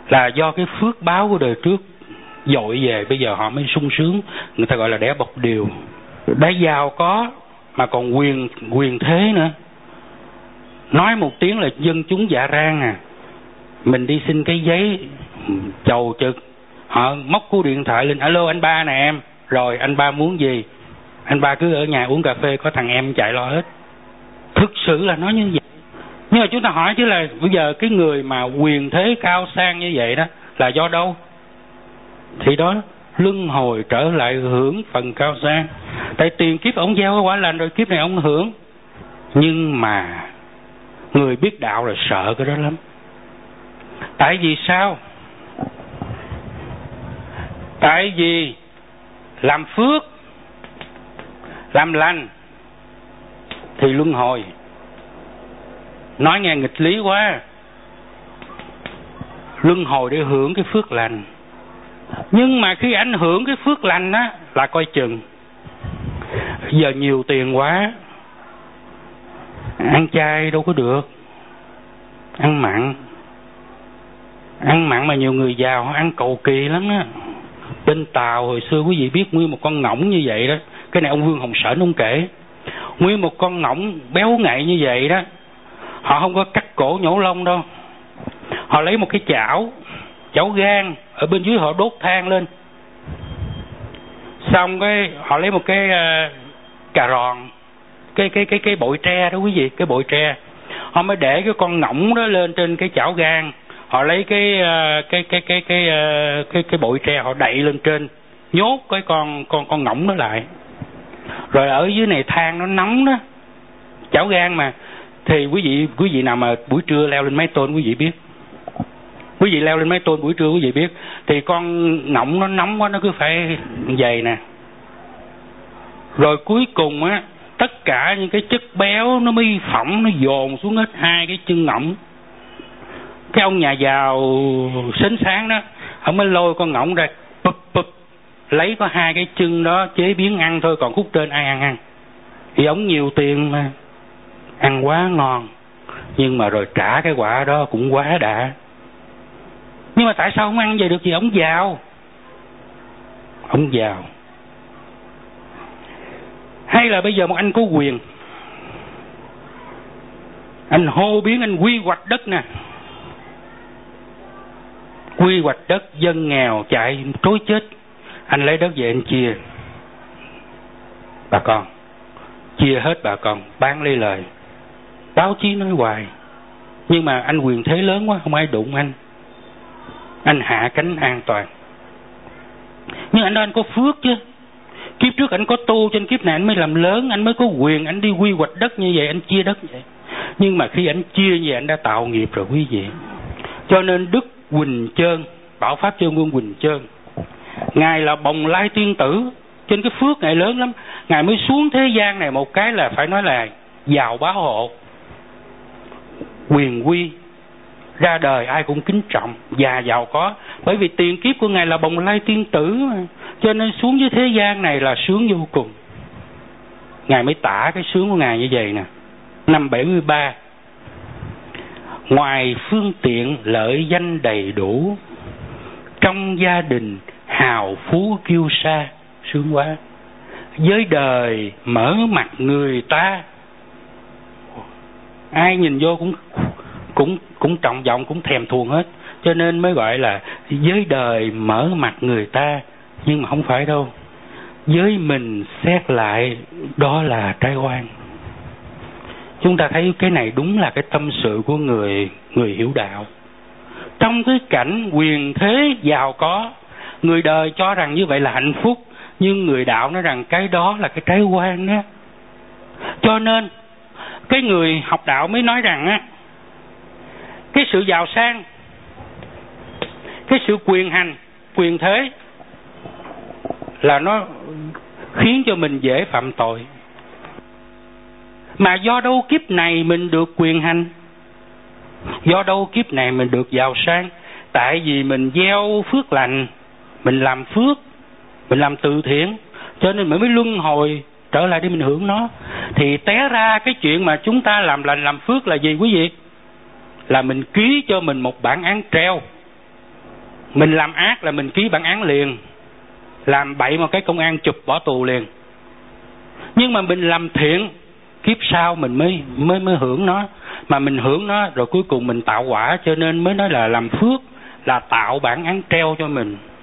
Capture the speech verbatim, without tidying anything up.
là do cái phước báo của đời trước dội về, bây giờ họ mới sung sướng. Người ta gọi là đẻ bọc điều. Đã giàu có mà còn quyền quyền thế nữa. Nói một tiếng là dân chúng dạ rang à. Mình đi xin cái giấy chầu trực, họ móc cú điện thoại lên: alo anh ba nè em. Rồi anh ba muốn gì? Anh ba cứ ở nhà uống cà phê, có thằng em chạy lo hết. Thực sự là nói như vậy. Nhưng mà chúng ta hỏi chứ là bây giờ cái người mà quyền thế cao sang như vậy đó là do đâu? Thì đó, luân hồi trở lại hưởng phần cao sang. Tại tiền kiếp ông gieo quả lành rồi, kiếp này ông hưởng. Nhưng mà người biết đạo là sợ cái đó lắm. Tại vì sao? Tại vì làm phước, làm lành thì luân hồi. Nói nghe nghịch lý quá. Luân hồi để hưởng cái phước lành. Nhưng mà khi ảnh hưởng cái phước lành á là coi chừng. Giờ nhiều tiền quá, ăn chay đâu có được, ăn mặn. Ăn mặn mà nhiều người giàu ăn cầu kỳ lắm á. Bên Tàu hồi xưa quý vị biết nguyên một con ngỗng như vậy đó. Cái này ông Vương Hồng Sển ông kể. Nguyên một con ngỗng béo ngậy như vậy đó, họ không có cắt cổ nhổ lông đâu. Họ lấy một cái chảo, chảo gan, ở bên dưới họ đốt than lên. Xong cái họ lấy một cái uh, cà ròn, cái cái cái cái bội tre đó quý vị, cái bội tre. Họ mới để cái con ngỗng đó lên trên cái chảo gan. Họ lấy cái uh, cái cái cái cái uh, cái cái bội tre họ đậy lên trên, nhốt cái con con con ngỗng đó lại. Rồi ở dưới này than nó nóng đó, chảo gan mà. Thì quý vị quý vị nào mà buổi trưa leo lên mái tôn quý vị biết. Quý vị leo lên mái tôn buổi trưa quý vị biết thì con ngỗng nó nóng quá, nó cứ phải vậy nè. Rồi cuối cùng á, tất cả những cái chất béo nó mới phỏng, nó dồn xuống hết hai cái chân ngỗng. Cái ông nhà giàu sến sáng đó, ông mới lôi con ngỗng ra, bụp bụp, lấy có hai cái chân đó chế biến ăn thôi, còn khúc trên ai ăn ăn. Thì ông nhiều tiền mà, ăn quá ngon, nhưng mà rồi trả cái quả đó cũng quá đã. Nhưng mà tại sao không ăn vậy được? Vì ông giàu. Ông giàu. Hay là bây giờ một anh có quyền, anh hô biến, anh quy hoạch đất nè. Quy hoạch đất, dân nghèo chạy trối chết. Anh lấy đất về anh chia bà con, chia hết bà con, bán lấy lời. Báo chí nói hoài, nhưng mà anh quyền thế lớn quá, không ai đụng anh. Anh hạ cánh an toàn. Nhưng anh đó anh có phước chứ. Kiếp trước anh có tu, trên kiếp này anh mới làm lớn, anh mới có quyền, anh đi quy hoạch đất như vậy, anh chia đất như vậy. Nhưng mà khi anh chia như vậy, anh đã tạo nghiệp rồi quý vị. Cho nên Đức Quỳnh Chơn, Bảo Pháp Chơn Quân Quỳnh Chơn, Ngài là Bồng Lai Tiên Tử. Trên cái phước Ngài lớn lắm. Ngài mới xuống thế gian này một cái là phải nói là giàu bá hộ, quyền quy, ra đời ai cũng kính trọng, già giàu có. Bởi vì tiền kiếp của Ngài là Bồng Lai Tiên Tử mà. Cho nên xuống dưới thế gian này là sướng vô cùng. Ngài mới tả cái sướng của Ngài như vậy nè. Năm bảy mươi ba, ngoài phương tiện lợi danh đầy đủ, trong gia đình hào phú kiêu sa. Sướng quá. Với đời mở mặt người ta, ai nhìn vô cũng cũng cũng trọng vọng, cũng thèm thuồng hết. Cho nên mới gọi là với đời mở mặt người ta. Nhưng mà không phải đâu. Với mình xét lại, đó là trái oan. Chúng ta thấy cái này đúng là cái tâm sự của người người hiểu đạo. Trong cái cảnh quyền thế giàu có, người đời cho rằng như vậy là hạnh phúc, nhưng người đạo nói rằng cái đó là cái trái oan đó. Cho nên cái người học đạo mới nói rằng á, cái sự giàu sang, cái sự quyền hành, quyền thế là nó khiến cho mình dễ phạm tội. Mà do đâu kiếp này mình được quyền hành? Do đâu kiếp này mình được giàu sang? Tại vì mình gieo phước lành, mình làm phước, mình làm từ thiện, cho nên mình mới luân hồi trở lại để mình hưởng nó. Thì té ra cái chuyện mà chúng ta làm lành làm phước là gì quý vị? Là mình ký cho mình một bản án treo. Mình làm ác là mình ký bản án liền, làm bậy một cái công an chụp bỏ tù liền. Nhưng mà mình làm thiện, kiếp sau mình mới mới mới hưởng nó, mà mình hưởng nó rồi cuối cùng mình tạo quả, cho nên mới nói là làm phước là tạo bản án treo cho mình.